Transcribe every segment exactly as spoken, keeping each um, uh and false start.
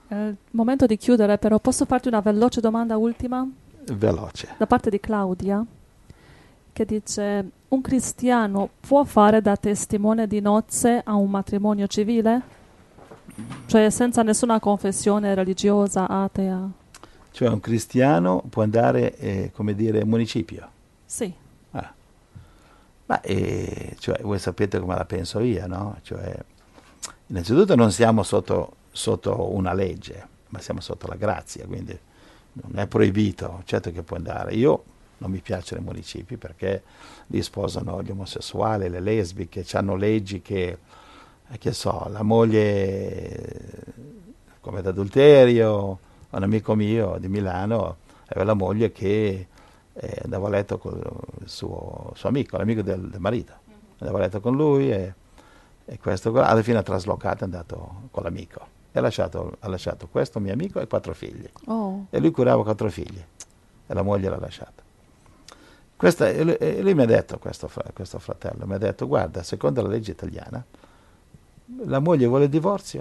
È il momento di chiudere, però posso farti una veloce domanda ultima? Veloce. Da parte di Claudia, che dice: un cristiano può fare da testimone di nozze a un matrimonio civile? Cioè senza nessuna confessione religiosa, atea? Cioè un cristiano può andare, eh, come dire, municipio? Sì. Ah. Ma eh, cioè, voi sapete come la penso io, no? Cioè, innanzitutto non siamo sotto, sotto una legge, ma siamo sotto la grazia, quindi non è proibito, certo che può andare. Io non mi piacciono i municipi perché lì sposano gli omosessuali, le lesbiche, hanno leggi che, eh, che so, la moglie come d'adulterio. Un amico mio di Milano aveva la moglie che eh, andava a letto con il suo, suo amico, l'amico del, del marito, andava a letto con lui e, e questo alla fine ha traslocato, è andato con l'amico e ha lasciato, ha lasciato questo mio amico e quattro figli. Oh. E lui curava quattro figli e la moglie l'ha lasciata. Questa, e lui, e lui mi ha detto, questo, questo fratello, mi ha detto: guarda, secondo la legge italiana, la moglie vuole il divorzio,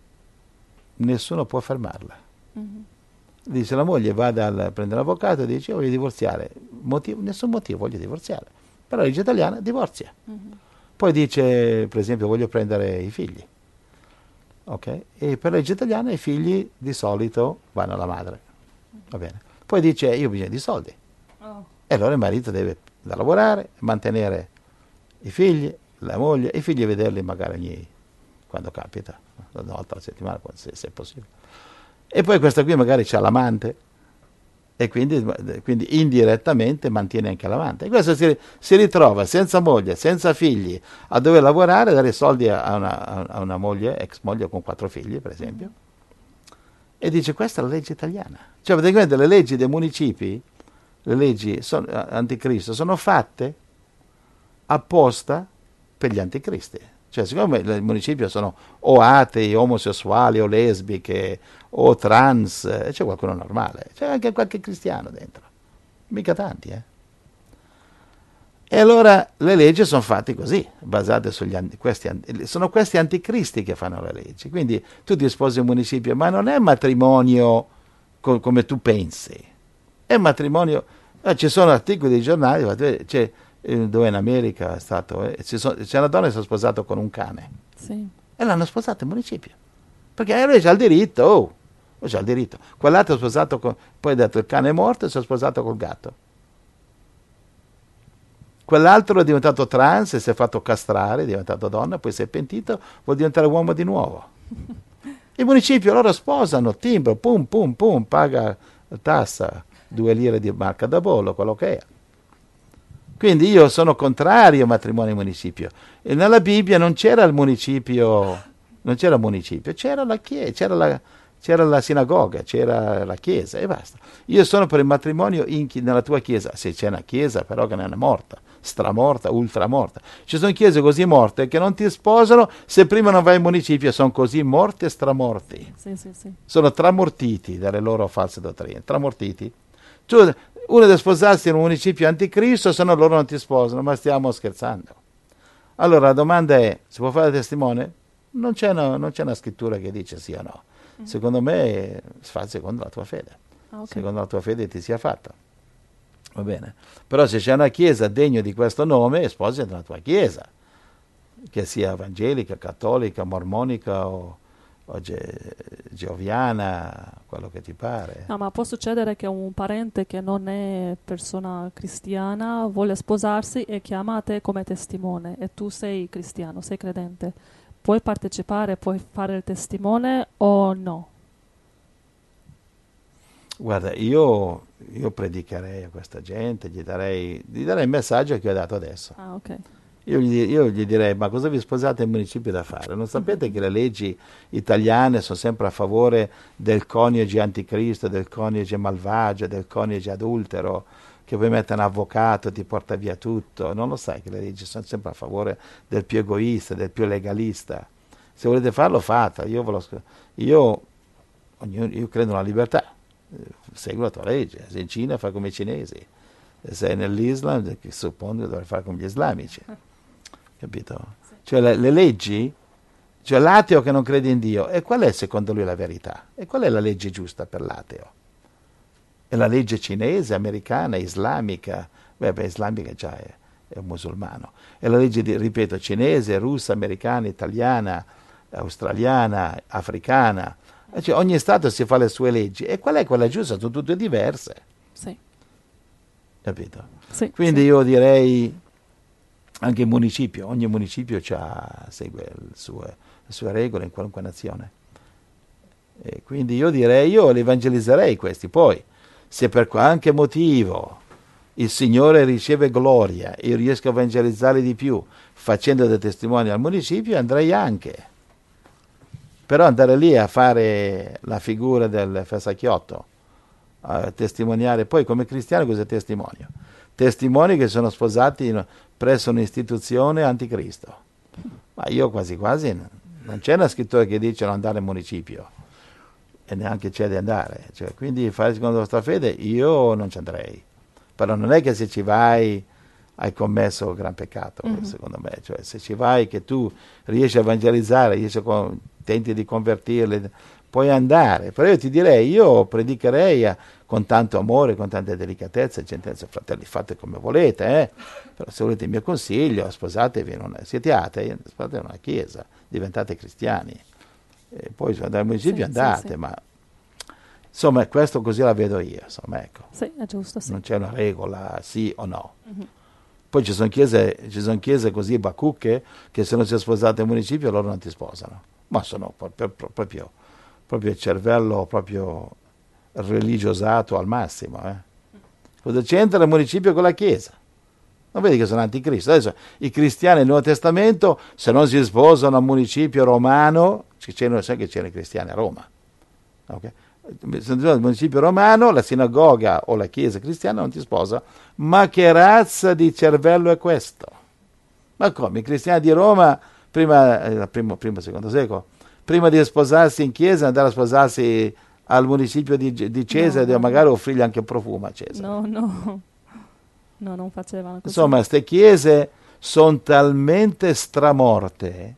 nessuno può fermarla. Mm-hmm. Dice la moglie va dal, prende l'avvocato e dice: io voglio divorziare, motivo, nessun motivo, voglio divorziare, però la legge italiana divorzia. Mm-hmm. Poi dice, per esempio, voglio prendere i figli, ok? E per la legge italiana i figli di solito vanno alla madre, va bene? Poi dice: io ho bisogno di soldi, oh. E allora il marito deve da lavorare, mantenere i figli, la moglie, i figli vederli magari ogni, quando capita, una volta alla settimana, se, se è possibile. E poi questa qui magari c'ha l'amante e quindi, quindi indirettamente mantiene anche l'amante. E questo si, si ritrova senza moglie, senza figli, a dover lavorare, dare soldi a una, a una moglie, ex moglie con quattro figli, per esempio. E dice: questa è la legge italiana. Cioè praticamente le leggi dei municipi, le leggi son, anticristo, sono fatte apposta per gli anticristi. Cioè, siccome il municipio sono o atei, omosessuali, o lesbiche, o trans, c'è qualcuno normale, c'è anche qualche cristiano dentro, mica tanti, eh. E allora le leggi sono fatte così, basate sugli questi, sono questi anticristi che fanno le leggi. Quindi tu ti sposi in municipio, ma non è matrimonio co- come tu pensi, è matrimonio. Eh, ci sono articoli dei giornali, c'è, dove in America è stato, eh, sono, c'è una donna che si è sposata con un cane, sì. E l'hanno sposata in municipio perché lui c'ha il diritto, oh, c'ha il diritto. Quell'altro è sposato con, poi ha detto il cane è morto e si è sposato col gatto. Quell'altro è diventato trans e si è fatto castrare, è diventato donna, poi si è pentito, vuol diventare uomo di nuovo. Il municipio loro sposano, timbro, pum pum pum, paga tassa, due lire di marca da bollo, quello che è. Quindi io sono contrario al matrimonio in municipio. E nella Bibbia non c'era il municipio, non c'era il municipio, c'era la chiesa, c'era la, c'era la sinagoga, c'era la chiesa e basta. Io sono per il matrimonio in, nella tua chiesa, se c'è una chiesa però che non è morta, stramorta, ultramorta. Ci sono chiese così morte che non ti sposano se prima non vai in municipio, sono così morti e stramorti. Sì, sì, sì. Sono tramortiti dalle loro false dottrine, tramortiti. Tu, uno deve sposarsi in un municipio anticristo, se no loro non ti sposano, ma stiamo scherzando. Allora la domanda è: si può fare testimone? Non c'è una, non c'è una scrittura che dice sì o no. Mm. Secondo me si fa secondo la tua fede. Ah, okay. Secondo la tua fede ti sia fatta. Va bene. Però se c'è una chiesa degna di questo nome, sposati nella tua chiesa, che sia evangelica, cattolica, mormonica o, o ge- geoviana, quello che ti pare. No, ma può succedere che un parente che non è persona cristiana vuole sposarsi e chiama te come testimone e tu sei cristiano, sei credente. Puoi partecipare, puoi fare il testimone o no? Guarda, io, io predicherei a questa gente, gli darei, gli darei il messaggio che ho dato adesso. Ah, ok. Io gli, io gli direi: ma cosa vi sposate in municipio da fare? Non sapete che le leggi italiane sono sempre a favore del coniuge anticristo, del coniuge malvagio, del coniuge adultero, che poi mette un avvocato e ti porta via tutto? Non lo sai che le leggi sono sempre a favore del più egoista, del più legalista? Se volete farlo, fatelo. Io, ve lo, io, io credo nella libertà. Segui la tua legge. Se in Cina fai come i cinesi, se sei nell'Islam, che suppongo dovrai fare come gli islamici. Capito? Sì. Cioè le, le leggi Cioè l'ateo che non crede in Dio. E qual è secondo lui la verità? E qual è la legge giusta per l'ateo? È la legge cinese, americana, islamica? Beh, beh islamica già è, è un musulmano. È la legge, di, ripeto, cinese, russa, americana, italiana, australiana, africana. Cioè, ogni Stato si fa le sue leggi. E qual è quella giusta? Sono tutte diverse. Sì. Capito? Sì, Quindi sì. io direi anche il municipio, ogni municipio c'ha, segue il suo, le sue regole in qualunque nazione. E quindi io direi, io li evangelizzerei questi. Poi, se per qualche motivo il Signore riceve gloria e io riesco a evangelizzarli di più facendo dei testimoni al municipio, andrei anche. Però andare lì a fare la figura del fessacchiotto, a testimoniare, poi come cristiano cosa testimonio? Testimoni che sono sposati in, presso un'istituzione anticristo. Ma io quasi quasi, non c'è una scrittura che dice non andare al municipio, e neanche c'è di andare. Cioè, quindi fare secondo la vostra fede, io non ci andrei. Però non è che se ci vai hai commesso un gran peccato, mm-hmm. secondo me. Cioè, se ci vai che tu riesci a evangelizzare, riesci a, tenti di convertirli, puoi andare. Però io ti direi, io predicherei a, con tanto amore, con tanta delicatezza, gentilezza, fratelli, fate come volete, eh? Però se volete il mio consiglio, sposatevi, in una, siete atei, sposatevi in una chiesa, diventate cristiani. E poi se andate al municipio sì, andate, sì, sì. Ma insomma questo così la vedo io, insomma, ecco. Sì, è giusto, sì. Non c'è una regola, sì o no. Mm-hmm. Poi ci sono chiese, ci sono chiese così bacucche che se non si è sposato al municipio loro non ti sposano. Ma sono proprio, proprio, proprio il cervello proprio religiosato al massimo. Eh. Cosa c'entra il municipio con la chiesa? Non vedi che sono anticristo? Adesso i cristiani nel Nuovo Testamento, se non si sposano al municipio romano, c'erano, sai che c'erano i cristiani a Roma. Okay? Nel municipio romano, la sinagoga o la chiesa cristiana non ti sposa. Ma che razza di cervello è questo? Ma come? I cristiani di Roma, prima, eh, primo, primo, secondo secolo, prima di sposarsi in chiesa, andare a sposarsi al municipio di, di Cesare, no, no, magari offrirgli anche un profumo a Cesare. No, no. No, non facevano così. Insomma, queste chiese sono talmente stramorte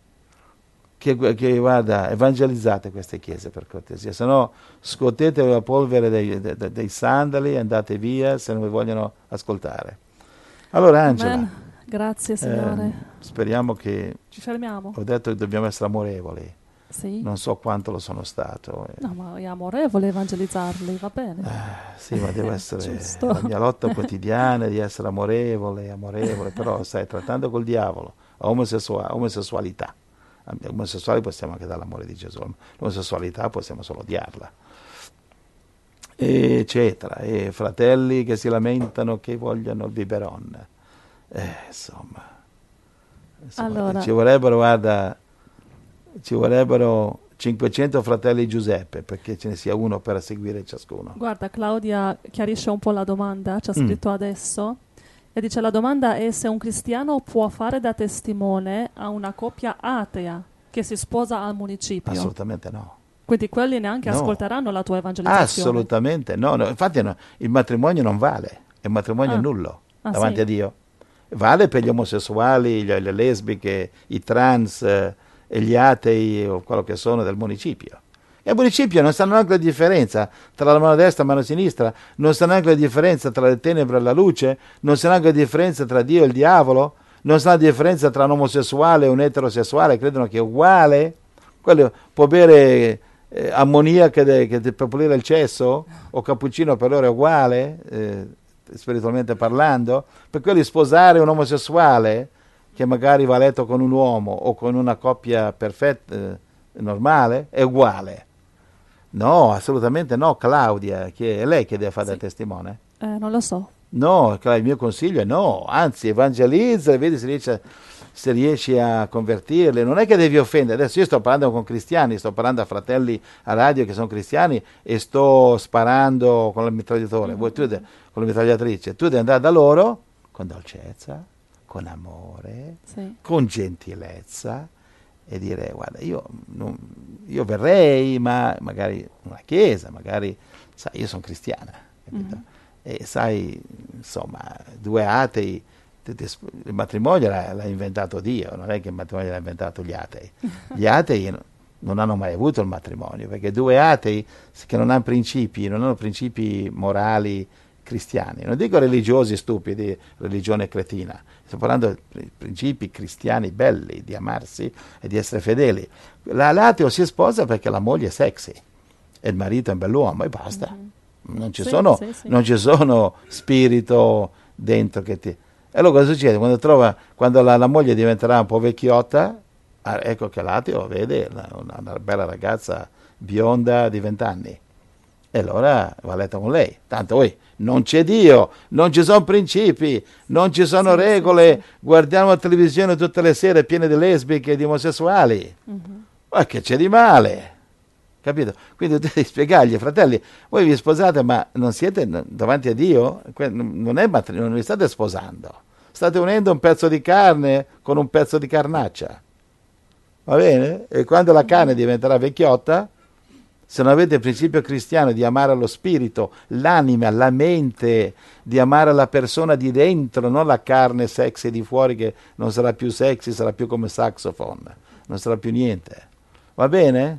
che, che, guarda, evangelizzate queste chiese per cortesia, se no scuotete la polvere dei, dei, dei sandali e andate via se non vi vogliono ascoltare. Allora, Angela. Amen. Grazie, Signore. Eh, speriamo che... Ci fermiamo. Ho detto che dobbiamo essere amorevoli. Sì. Non so quanto lo sono stato. No, ma è amorevole evangelizzarli, va bene. Eh, sì, ma deve essere la mia lotta quotidiana di essere amorevole, amorevole, però stai trattando col diavolo, omosessual- omosessualità. Gli omosessuali possiamo anche dare l'amore di Gesù, l'omosessualità possiamo solo odiarla, eccetera. E fratelli che si lamentano che vogliono il biberon. Eh, insomma, insomma allora. ci vorrebbero, guarda, ci vorrebbero cinquecento fratelli Giuseppe perché ce ne sia uno per seguire ciascuno. Guarda, Claudia chiarisce un po' la domanda, ci ha scritto mm. adesso, e dice: la domanda è se un cristiano può fare da testimone a una coppia atea che si sposa al municipio. Assolutamente no. Quindi quelli neanche no. ascolteranno la tua evangelizzazione. Assolutamente no, no. Infatti no, il matrimonio non vale, il matrimonio ah. è nullo ah, davanti sì? a Dio. Vale per gli omosessuali, le, le lesbiche, i trans eh, e gli atei o quello che sono del municipio. E al municipio non sanno neanche la differenza tra la mano destra e la mano sinistra, non sanno neanche la differenza tra le tenebre e la luce, non sanno neanche la differenza tra Dio e il diavolo, non sanno la differenza tra un omosessuale e un eterosessuale, credono che è uguale. Quello può bere eh, ammoniaca de, che per pulire il cesso, o cappuccino per loro è uguale, eh, spiritualmente parlando. Per quelli sposare un omosessuale che magari va a letto con un uomo o con una coppia perfetta, eh, normale, è uguale. No, assolutamente no, Claudia, che è lei che deve fare sì. da testimone? Eh, non lo so. No, il mio consiglio è no, anzi evangelizza e vedi se riesci, se riesci a convertirli. Non è che devi offendere, adesso io sto parlando con cristiani, sto parlando a fratelli a radio che sono cristiani e sto sparando con il mitragliatore, mm-hmm. Voi, tu de, con la mitragliatrice, tu devi andare da loro con dolcezza, con amore, sì. con gentilezza, e dire: guarda, io, non, io verrei, ma magari una chiesa, magari, sai, io sono cristiana, capito? Mm-hmm. E sai, insomma, due atei il matrimonio l'ha, l'ha inventato Dio, non è che il matrimonio l'ha inventato gli atei. Gli atei non hanno mai avuto il matrimonio, perché due atei che non hanno principi, non hanno principi morali cristiani, non dico religiosi stupidi, religione cretina, sto parlando di principi cristiani belli, di amarsi e di essere fedeli. L'ateo si sposa perché la moglie è sexy e il marito è un bell'uomo e basta. Mm-hmm. Non ci sì, sono, sì, sì. Non ci sono spirito dentro che ti... E allora cosa succede? Quando, trova, quando la, la moglie diventerà un po' vecchiotta, ecco che l'ateo vede una, una bella ragazza bionda di vent'anni e allora va a letto con lei. Tanto oi, non c'è Dio, non ci sono principi, non ci sono sì, regole, sì, sì. Guardiamo la televisione tutte le sere piene di lesbiche e di omosessuali. Mm-hmm. Ma che c'è di male? Capito? Quindi tu devi spiegargli, fratelli, voi vi sposate ma non siete davanti a Dio? Non è matrimonio, non vi state sposando. State unendo un pezzo di carne con un pezzo di carnaccia. Va bene? E quando la carne diventerà vecchiotta, se non avete il principio cristiano di amare lo spirito, l'anima, la mente, di amare la persona di dentro, non la carne sexy di fuori che non sarà più sexy, sarà più come saxophone, non sarà più niente. Va bene?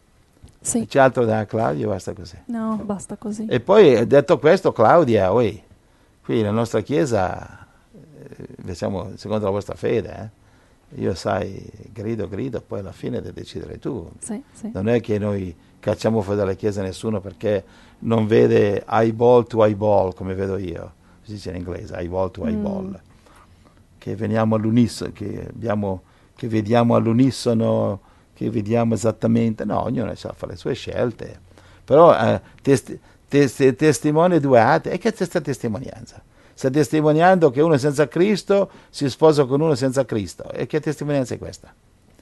Sì. C'è altro da Claudia? Basta così. No, basta così. E poi, detto questo, Claudia, oi, qui nella nostra chiesa, eh, siamo secondo la vostra fede, eh? Io sai, grido, grido, poi alla fine devi decidere tu. Sì, sì. Non è che noi cacciamo fuori dalla chiesa nessuno perché non vede eyeball to eyeball, come vedo io. Si dice in inglese, eyeball to eyeball. Mm. Che veniamo all'unisono, che, abbiamo, che vediamo all'unisono, che vediamo esattamente. No, ognuno sa fare le sue scelte. Però eh, testi, testi, testimoni due atei, e che questa testimonianza? Sta testimoniando che uno senza Cristo si sposa con uno senza Cristo. E che testimonianza è questa?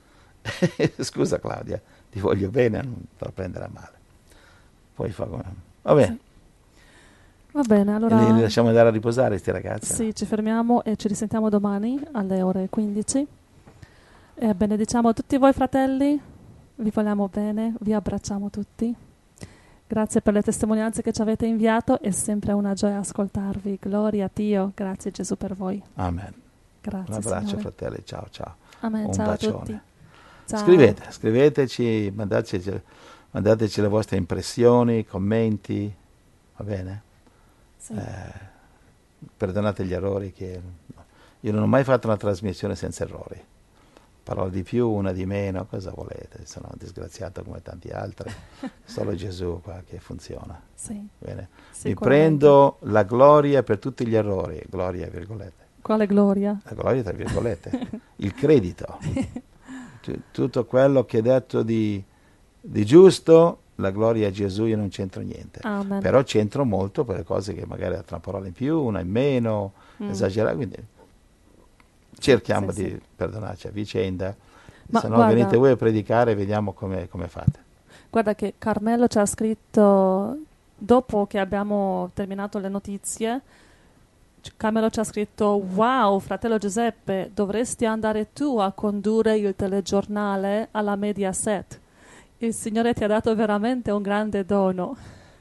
Scusa Claudia, ti voglio bene, non te la prendere a male. Poi fa come... Va bene. Sì. Va bene, allora... E li lasciamo andare a riposare questi ragazzi? Sì, no? Ci fermiamo e ci risentiamo domani alle ore quindici. E benediciamo tutti voi fratelli, vi vogliamo bene, vi abbracciamo tutti. Grazie per le testimonianze che ci avete inviato, è sempre una gioia ascoltarvi. Gloria a Dio, grazie Gesù per voi. Amen. Grazie, un abbraccio Signore. Fratelli, ciao ciao. Amen, un ciao bacione. a tutti. Ciao. Scrivete, scriveteci, mandateci, mandateci le vostre impressioni, commenti, va bene? Sì. Eh, perdonate gli errori che... Io non ho mai fatto una trasmissione senza errori. Parola di più, una di meno, cosa volete? Sono disgraziato come tanti altri. Solo Gesù qua che funziona. Sì. Bene. Mi prendo la gloria per tutti gli errori, gloria virgolette. Quale gloria? La gloria tra virgolette. Il credito. T- tutto quello che è detto di, di giusto, la gloria a Gesù, io non c'entro niente. Amen. Però c'entro molto per le cose che magari ha una parola in più, una in meno, mm. esagerare, quindi... cerchiamo sì, di sì. perdonarci a vicenda, ma se no guarda, venite voi a predicare e vediamo come, come fate. Guarda che Carmelo ci ha scritto, dopo che abbiamo terminato le notizie, Carmelo ci ha scritto: wow, fratello Giuseppe, dovresti andare tu a condurre il telegiornale alla Mediaset. Il Signore ti ha dato veramente un grande dono.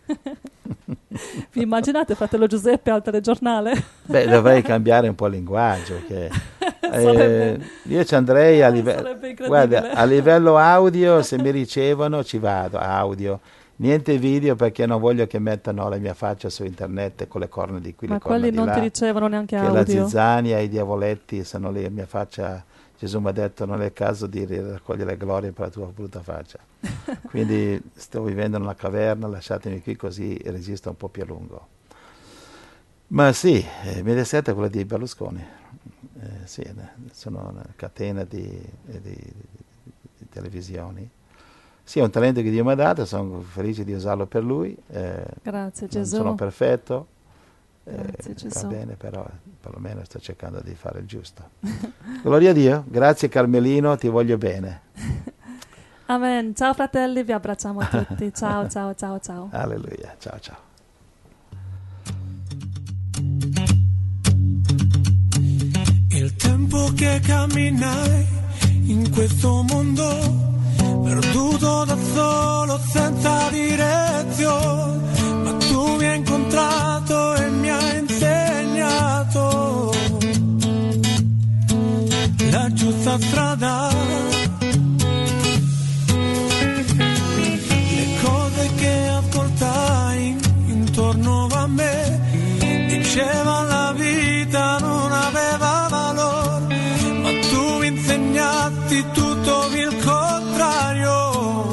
Vi immaginate fratello Giuseppe al telegiornale? Beh, dovrei cambiare un po' il linguaggio, che eh, io ci andrei a livello, guarda, a livello audio, se mi ricevono ci vado, audio, niente video perché non voglio che mettano la mia faccia su internet con le corna di qui, ma le corna quelli di non là, ti ricevono neanche che audio, la zizzania, i diavoletti sono lì, la mia faccia. Gesù mi ha detto non è il caso di raccogliere gloria per la tua brutta faccia. Quindi sto vivendo in una caverna, lasciatemi qui così resisto un po' più a lungo. Ma sì, eh, Mediaset è quella di Berlusconi. Eh, sì, sono una catena di, di, di, di televisioni. Sì, è un talento che Dio mi ha dato, sono felice di usarlo per Lui. Eh, Grazie Gesù. Non sono perfetto. Grazie, eh, va bene, però perlomeno sto cercando di fare il giusto. Gloria a Dio, grazie Carmelino, ti voglio bene. Amen. Ciao fratelli, vi abbracciamo tutti. Ciao, ciao, ciao, ciao. Alleluia, ciao, ciao. Il tempo che camminai in questo mondo, perduto da solo, senza direzione, ma tu mi hai incontrato e mi hai insegnato questa strada. Le cose che ascoltai intorno a me diceva la vita non aveva valore, ma tu insegnasti tutto il contrario.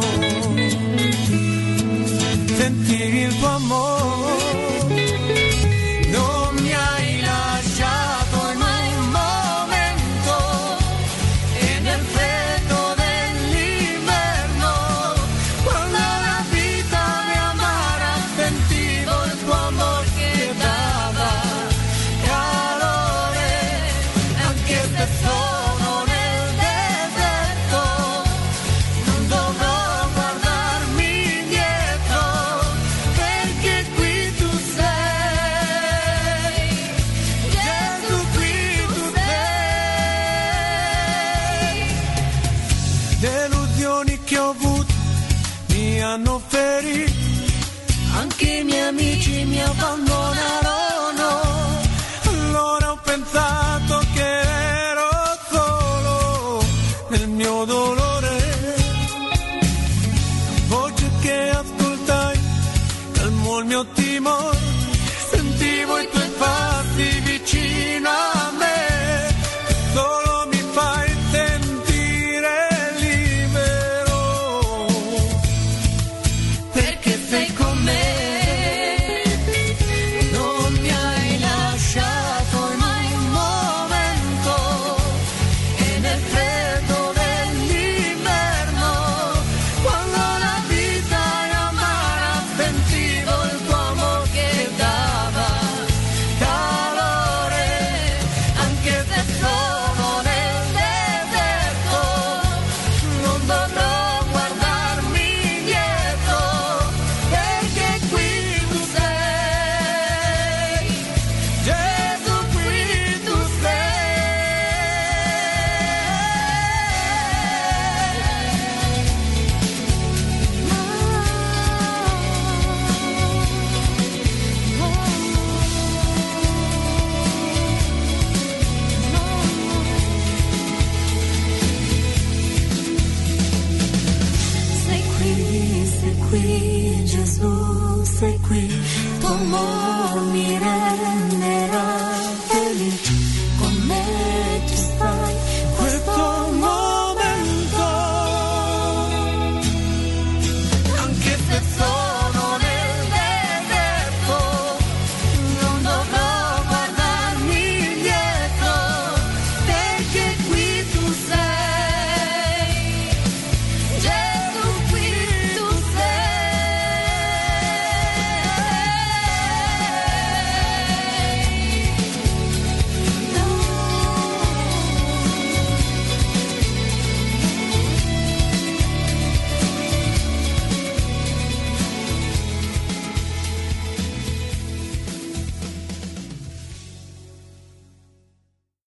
Sentivi il tuo amore, non mi hai lasciato in un momento, e nel freddo dell'inverno, quando la vita mi amara, sentivo il tuo amore che dava calore, anche se sono nel deserto, non dovrò guardarmi indietro, perché qui tu sei, Gesù, qui tu sei. Delusioni che ho avuto mi hanno ferito, anche i miei amici mi abbandonarono, allora ho pensato che ero solo nel mio dolore. Voce che ascoltai, calmò il mio timore, sentivo i tuoi passi vicino a me, solo mi fai sentire libero, perché sei con me. Non mi hai lasciato in un momento, e nel freddo dell'inverno, quando la vita era amara, sentivo il tuo amore che dava calore, anche se sono nel deserto, non dovrò guardarmi indietro, perché qui tu sei, Gesù, qui tu sei qui, sei qui, Gesù, sei qui, tuo amore mi renderà felice.